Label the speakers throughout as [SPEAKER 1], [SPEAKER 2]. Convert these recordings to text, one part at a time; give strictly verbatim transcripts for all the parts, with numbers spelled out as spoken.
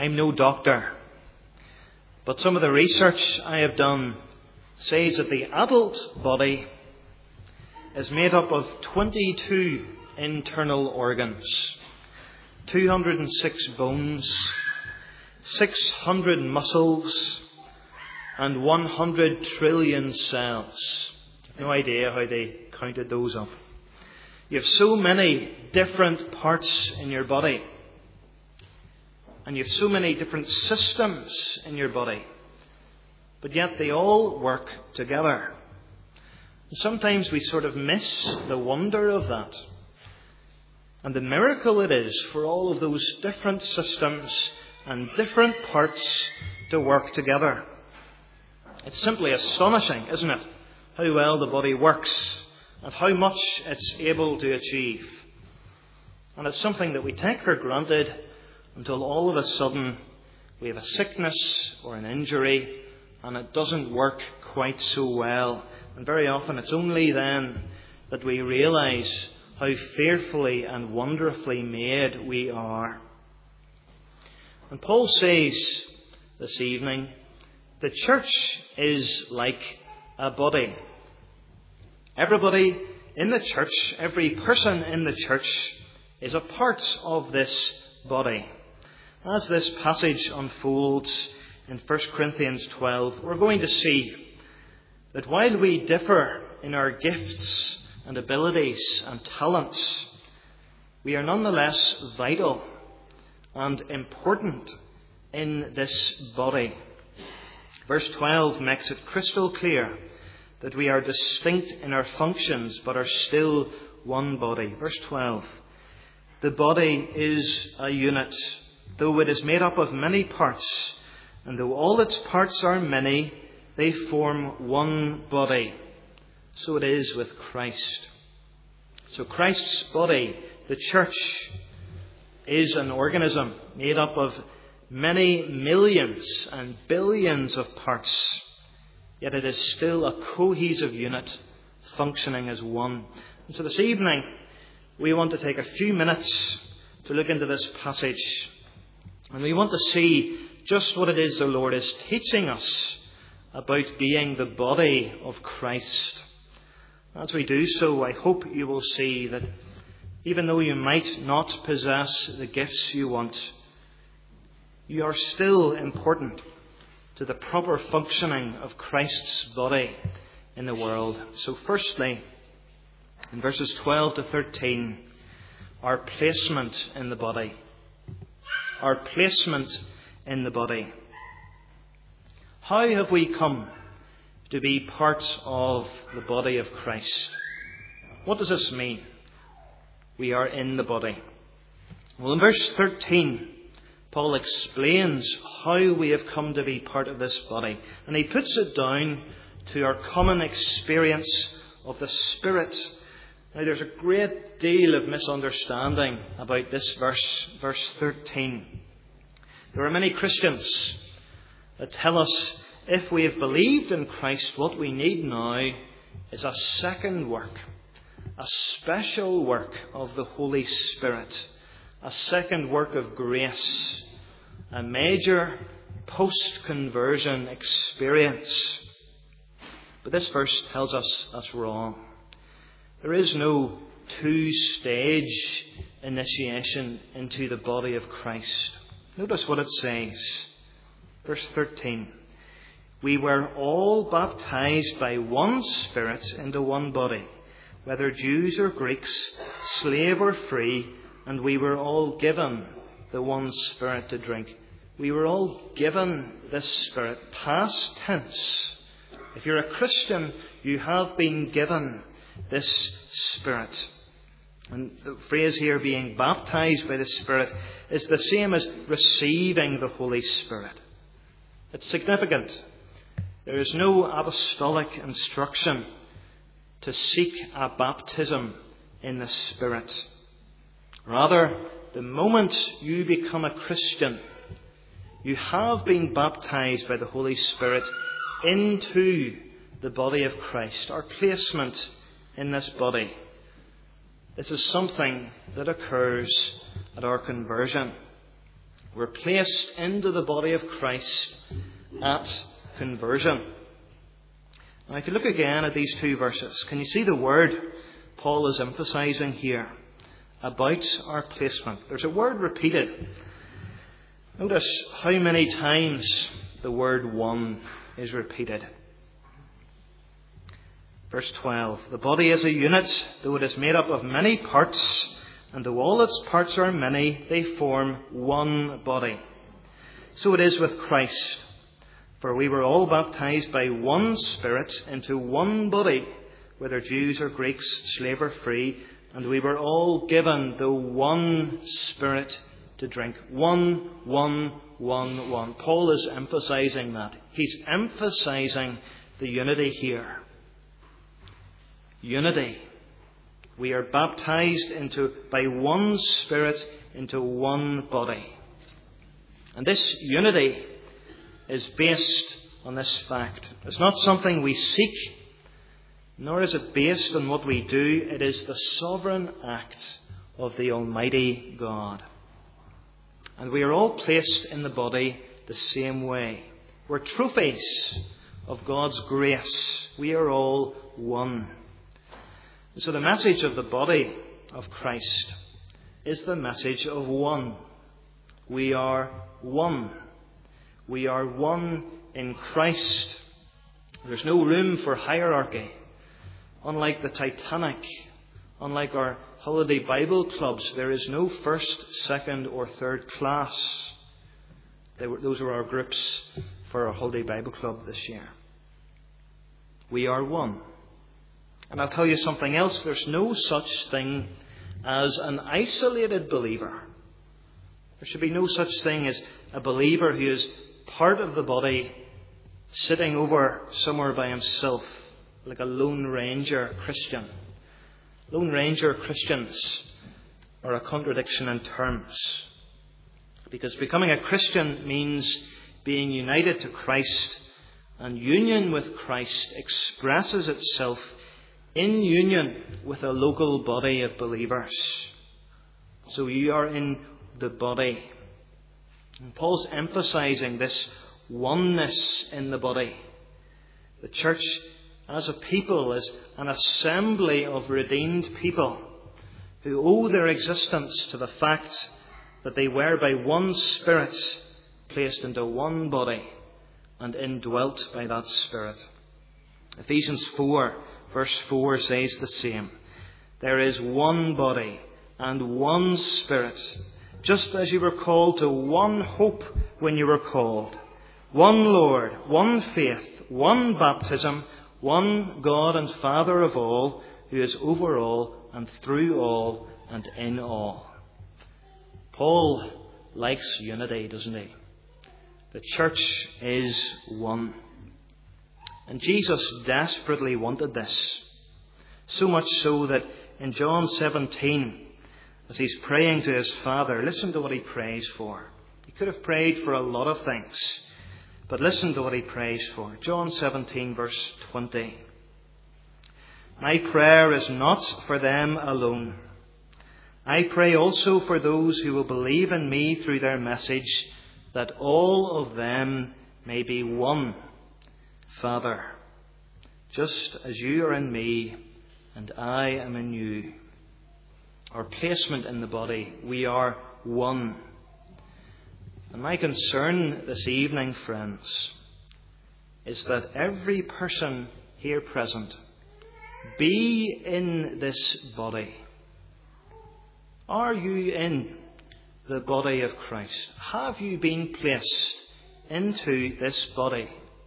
[SPEAKER 1] I'm no doctor, but some of the research I have done says that the adult body is made up of twenty-two internal organs, two hundred six bones, six hundred muscles, and one hundred trillion cells. No idea how they counted those up. You have so many different parts in your body. And you have so many different systems in your body. But yet they all work together. And sometimes we sort of miss the wonder of that. And the miracle it is for all of those different systems and different parts to work together. It's simply astonishing, isn't it, how well the body works and how much it's able to achieve. And it's something that we take for granted until all of a sudden we have a sickness or an injury and it doesn't work quite so well. And very often it's only then that we realise how fearfully and wonderfully made we are. And Paul says this evening, the church is like a body. Everybody in the church, every person in the church is a part of this body. As this passage unfolds in First Corinthians twelve, we're going to see that while we differ in our gifts and abilities and talents, we are nonetheless vital and important in this body. Verse twelve makes it crystal clear that we are distinct in our functions but are still one body. Verse twelve, the body is a unit, though it is made up of many parts, and though all its parts are many, they form one body. So it is with Christ. So Christ's body, the church, is an organism made up of many millions and billions of parts, yet it is still a cohesive unit functioning as one. And so this evening, we want to take a few minutes to look into this passage. And we want to see just what it is the Lord is teaching us about being the body of Christ. As we do so, I hope you will see that even though you might not possess the gifts you want, you are still important to the proper functioning of Christ's body in the world. So firstly, in verses twelve to thirteen, our placement in the body. Our placement in the body. How have we come to be part of the body of Christ? What does this mean? We are in the body. Well, in verse thirteen, Paul explains how we have come to be part of this body. And he puts it down to our common experience of the Spirit. Now, there's a great deal of misunderstanding about this verse, verse thirteen. There are many Christians that tell us if we have believed in Christ, what we need now is a second work, a special work of the Holy Spirit, a second work of grace, a major post-conversion experience. But this verse tells us that's wrong. There is no two-stage initiation into the body of Christ. Notice what it says. Verse thirteen. We were all baptized by one Spirit into one body, whether Jews or Greeks, slave or free, and we were all given the one Spirit to drink. We were all given this Spirit. Past tense. If you're a Christian, you have been given this Spirit. And the phrase here, being baptized by the Spirit, is the same as receiving the Holy Spirit. It's significant. There is no apostolic instruction to seek a baptism in the Spirit. Rather, the moment you become a Christian, you have been baptized by the Holy Spirit into the body of Christ, our placement in this body. This is something that occurs at our conversion. We're placed into the body of Christ at conversion. Now, if you look again at these two verses, can you see the word Paul is emphasizing here about our placement? There's a word repeated. Notice how many times the word one is repeated. Verse twelve, the body is a unit, though it is made up of many parts, and though all its parts are many, they form one body. So it is with Christ. For we were all baptized by one Spirit into one body, whether Jews or Greeks, slave or free, and we were all given the one Spirit to drink. One, one, one, one. Paul is emphasizing that. He's emphasizing the unity here. Unity. We are baptized into by one Spirit into one body. And this unity is based on this fact. It's not something we seek, nor is it based on what we do. It is the sovereign act of the Almighty God. And we are all placed in the body the same way. We're trophies of God's grace. We are all one. So the message of the body of Christ is the message of one. We are one. We are one in Christ. There's no room for hierarchy. Unlike the Titanic, unlike our holiday Bible clubs, there is no first, second or third class. They were, those were our groups for our holiday Bible club this year. We are one. And I'll tell you something else. There's no such thing as an isolated believer. There should be no such thing as a believer who is part of the body sitting over somewhere by himself, like a Lone Ranger Christian. Lone Ranger Christians are a contradiction in terms. Because becoming a Christian means being united to Christ, and union with Christ expresses itself in union with a local body of believers. So you are in the body. And Paul's emphasizing this oneness in the body. The church as a people is an assembly of redeemed people who owe their existence to the fact that they were by one Spirit placed into one body and indwelt by that Spirit. Ephesians four verse four says the same. There is one body and one Spirit, just as you were called to one hope when you were called. One Lord, one faith, one baptism, one God and Father of all, who is over all and through all and in all. Paul likes unity, doesn't he? The church is one. And Jesus desperately wanted this. So much so that in John seventeen, as he's praying to his Father, listen to what he prays for. He could have prayed for a lot of things, but listen to what he prays for. John seventeen verse twenty. My prayer is not for them alone. I pray also for those who will believe in me through their message, that all of them may be one. Father, just as you are in me and I am in you. Our placement in the body, we are one. And my concern this evening, friends, is that every person here present be in this body. Are you in the body of Christ? Have you been placed into this body?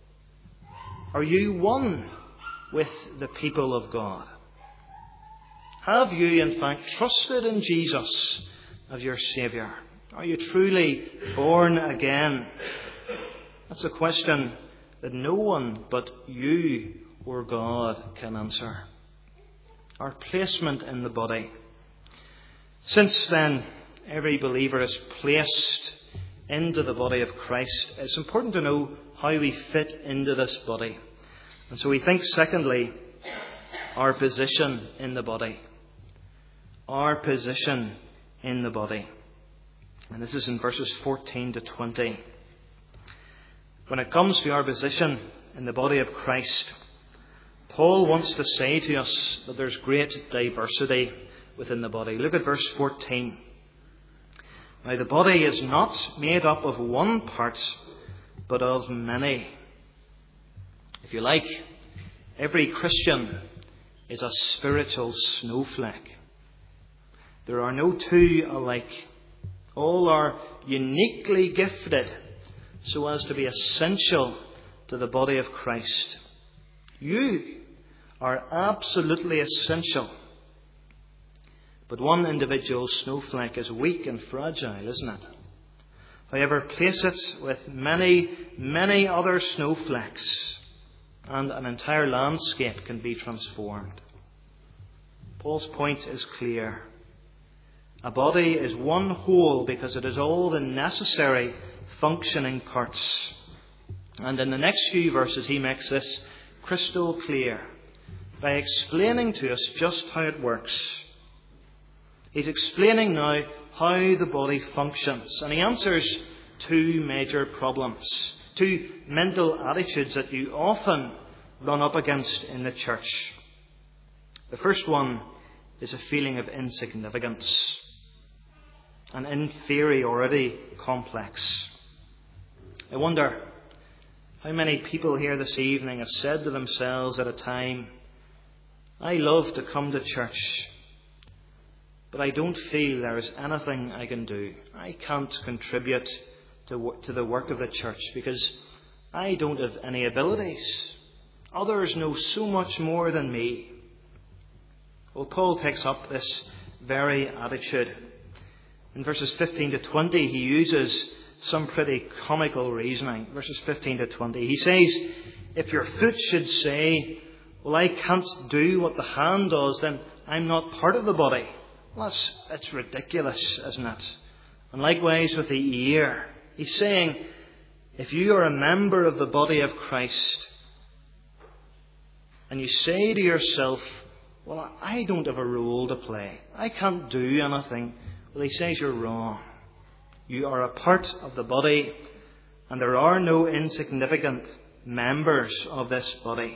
[SPEAKER 1] Are you one with the people of God? Have you, in fact, trusted in Jesus as your Saviour? Are you truly born again? That's a question that no one but you or God can answer. Our placement in the body. Since then, every believer is placed into the body of Christ. It's important to know how we fit into this body. And so we think, secondly, our position in the body. Our position in the body. And this is in verses fourteen to twenty. When it comes to our position in the body of Christ, Paul wants to say to us that there's great diversity within the body. Look at verse fourteen. Now the body is not made up of one part, but of many. If you like, every Christian is a spiritual snowflake. There are no two alike. All are uniquely gifted so as to be essential to the body of Christ. You are absolutely essential. But one individual snowflake is weak and fragile, isn't it? However, place it with many, many other snowflakes, and an entire landscape can be transformed. Paul's point is clear. A body is one whole because it is all the necessary functioning parts. And in the next few verses he makes this crystal clear by explaining to us just how it works. He's explaining now how the body functions, and he answers two major problems, two mental attitudes that you often run up against in the church. The first one is a feeling of insignificance, an inferiority complex. I wonder how many people here this evening have said to themselves at a time, I love to come to church, but I don't feel there is anything I can do. I can't contribute to, to the work of the church because I don't have any abilities. Others know so much more than me. Well, Paul takes up this very attitude. In verses fifteen to twenty, he uses some pretty comical reasoning. Verses fifteen to twenty, he says, if your foot should say, well, I can't do what the hand does, then I'm not part of the body. Well, that's, that's ridiculous, isn't it? And likewise with the ear. He's saying, if you are a member of the body of Christ, and you say to yourself, well, I don't have a role to play. I can't do anything. Well, he says you're wrong. You are a part of the body, and there are no insignificant members of this body.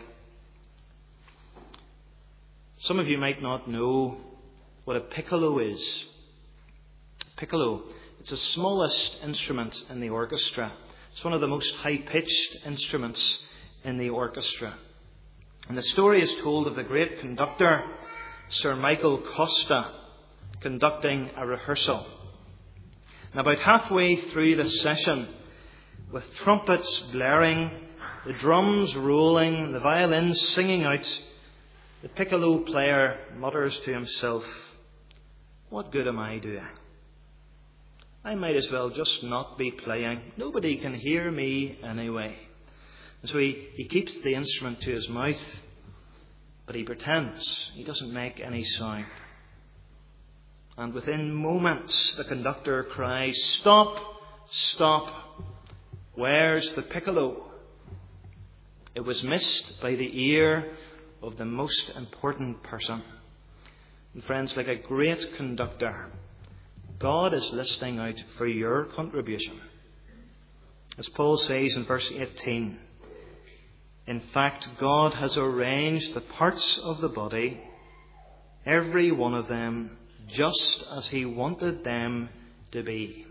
[SPEAKER 1] Some of you might not know what a piccolo is. Piccolo, it's the smallest instrument in the orchestra. It's one of the most high-pitched instruments in the orchestra. And the story is told of the great conductor, Sir Michael Costa, conducting a rehearsal. And about halfway through the session, with trumpets blaring, the drums rolling, the violins singing out, the piccolo player mutters to himself, what good am I doing? I might as well just not be playing. Nobody can hear me anyway. And so he, he keeps the instrument to his mouth, but he pretends. He doesn't make any sound. And within moments, the conductor cries, stop, stop. Where's the piccolo? It was missed by the ear of the most important person. And friends, like a great conductor, God is listening out for your contribution. As Paul says in verse eighteen, in fact, God has arranged the parts of the body, every one of them, just as He wanted them to be.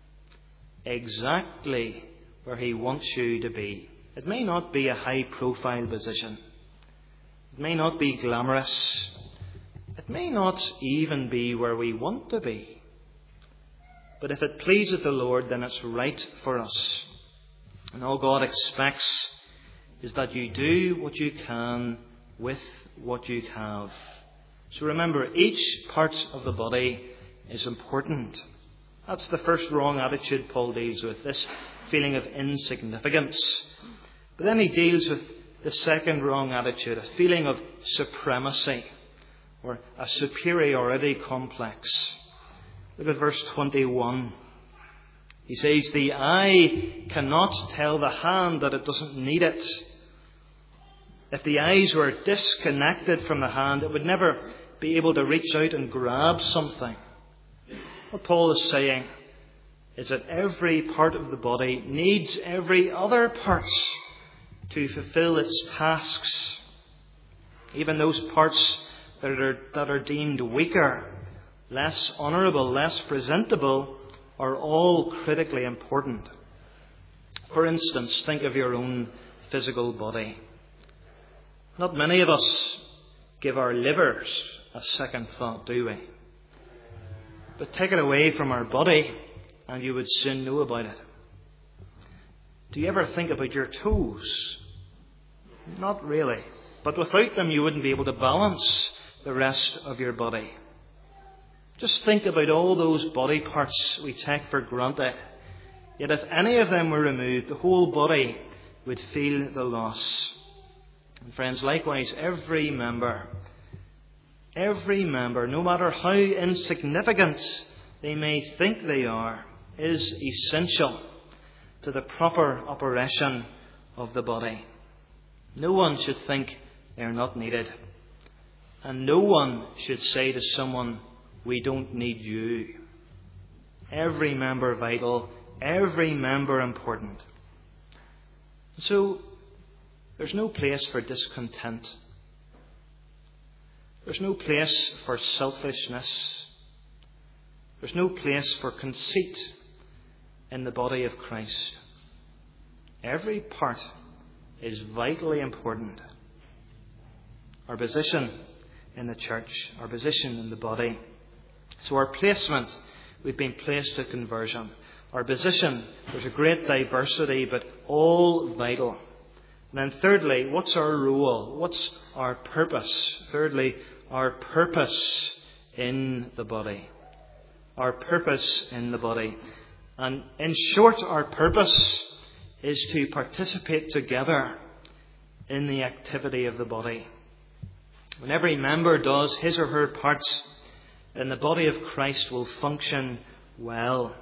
[SPEAKER 1] Exactly where He wants you to be. It may not be a high-profile position. It may not be glamorous. It may not even be where we want to be. But if it pleases the Lord, then it's right for us. And all God expects is that you do what you can with what you have. So remember, each part of the body is important. That's the first wrong attitude Paul deals with, this feeling of insignificance. But then he deals with the second wrong attitude, a feeling of supremacy, or a superiority complex. Look at verse twenty-one. He says, the eye cannot tell the hand that it doesn't need it. If the eyes were disconnected from the hand, it would never be able to reach out and grab something. What Paul is saying, is that every part of the body needs every other part to fulfill its tasks. Even those parts that are, that are deemed weaker, less honourable, less presentable, are all critically important. For instance, think of your own physical body. Not many of us give our livers a second thought, do we? But take it away from our body and you would soon know about it. Do you ever think about your toes? Not really. But without them you wouldn't be able to balance the rest of your body. Just think about all those body parts we take for granted. Yet if any of them were removed, the whole body would feel the loss. And friends, likewise, every member, every member, no matter how insignificant they may think they are, is essential to the proper operation of the body. No one should think they are not needed. And no one should say to someone, we don't need you. Every member vital, every member important. So, there's no place for discontent. There's no place for selfishness. There's no place for conceit in the body of Christ. Every part is vitally important. Our position in the church, our position in the body. So our placement, we've been placed at conversion. Our position, there's a great diversity, but all vital. And then thirdly, what's our role? What's our purpose? Thirdly, our purpose in the body. Our purpose in the body. And in short, our purpose is to participate together in the activity of the body. When every member does his or her parts, then the body of Christ will function well.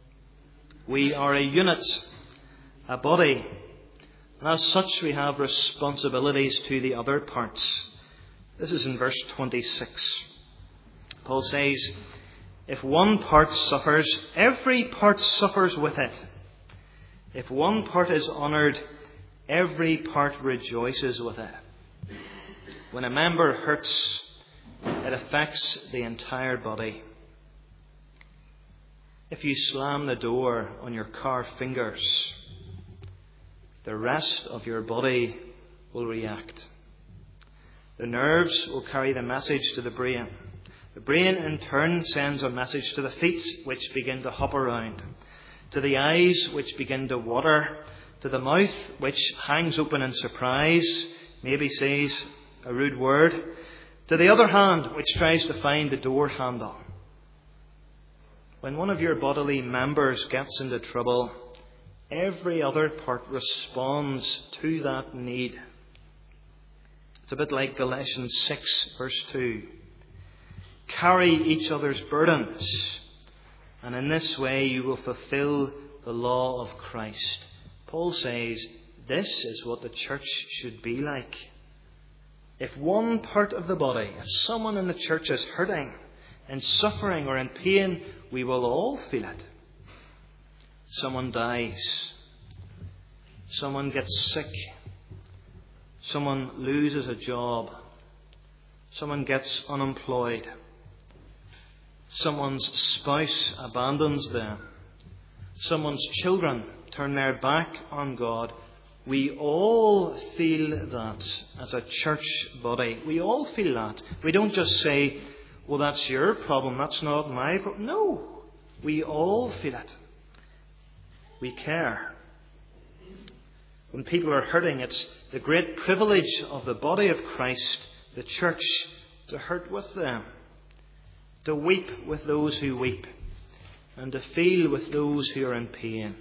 [SPEAKER 1] We are a unit, a body, and as such we have responsibilities to the other parts. This is in verse twenty-six. Paul says, if one part suffers, every part suffers with it. If one part is honoured, every part rejoices with it. When a member hurts, it affects the entire body. If you slam the door on your car fingers, the rest of your body will react. The nerves will carry the message to the brain. The brain in turn sends a message to the feet, which begin to hop around, to the eyes, which begin to water, to the mouth, which hangs open in surprise, maybe says a rude word, to the other hand, which tries to find the door handle. When one of your bodily members gets into trouble, every other part responds to that need. It's a bit like Galatians six, verse two. Carry each other's burdens, and in this way you will fulfill the law of Christ. Paul says this is what the church should be like. If one part of the body, if someone in the church is hurting and suffering or in pain, we will all feel it. Someone dies. Someone gets sick. Someone loses a job. Someone gets unemployed. Someone's spouse abandons them. Someone's children turn their back on God. We all feel that as a church body. We all feel that. We don't just say, well, that's your problem, that's not my problem. No, we all feel it. We care. When people are hurting, it's the great privilege of the body of Christ, the church, to hurt with them, to weep with those who weep, and to feel with those who are in pain.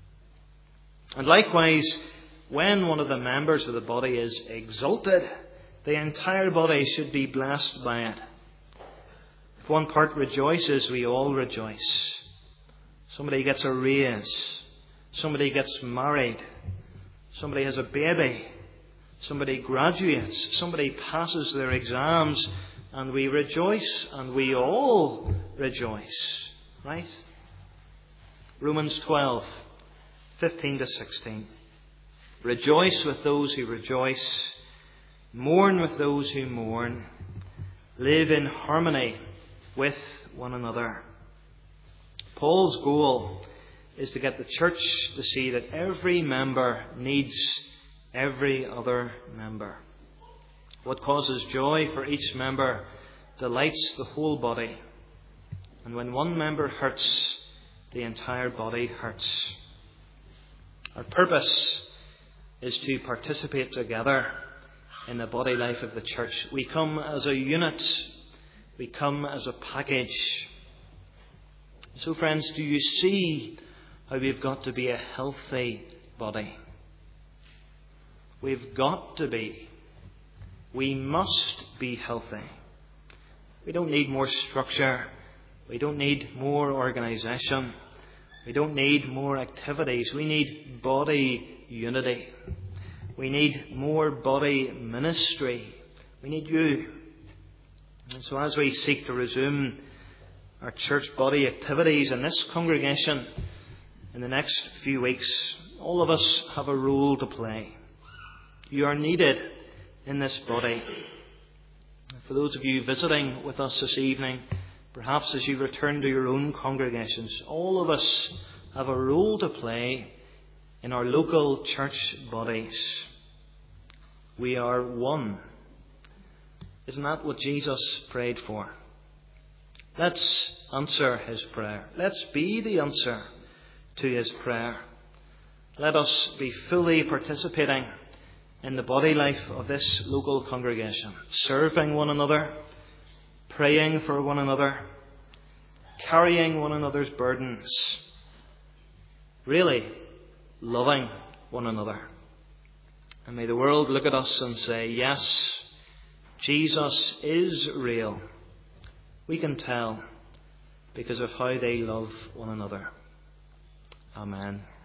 [SPEAKER 1] And likewise, when one of the members of the body is exalted, the entire body should be blessed by it. If one part rejoices, we all rejoice. Somebody gets a raise. Somebody gets married. Somebody has a baby. Somebody graduates. Somebody passes their exams. And we rejoice. And we all rejoice. Right? Romans twelve, fifteen to sixteen. Rejoice with those who rejoice. Mourn with those who mourn. Live in harmony with one another. Paul's goal is to get the church to see that every member needs every other member. What causes joy for each member delights the whole body. And when one member hurts, the entire body hurts. Our purpose is to participate together in the body life of the church. We come as a unit. We come as a package. So, friends, do you see how we've got to be a healthy body? We've got to be. We must be healthy. We don't need more structure. We don't need more organisation. We don't need more activities. We need body unity. We need more body ministry. We need you. And so as we seek to resume our church body activities in this congregation in the next few weeks, all of us have a role to play. You are needed in this body. For those of you visiting with us this evening, perhaps as you return to your own congregations, all of us have a role to play in our local church bodies. We are one. Isn't that what Jesus prayed for? Let's answer his prayer. Let's be the answer to his prayer. Let us be fully participating in the body life of this local congregation, serving one another, praying for one another, carrying one another's burdens, really loving one another. And may the world look at us and say, yes, Jesus is real. We can tell because of how they love one another. Amen.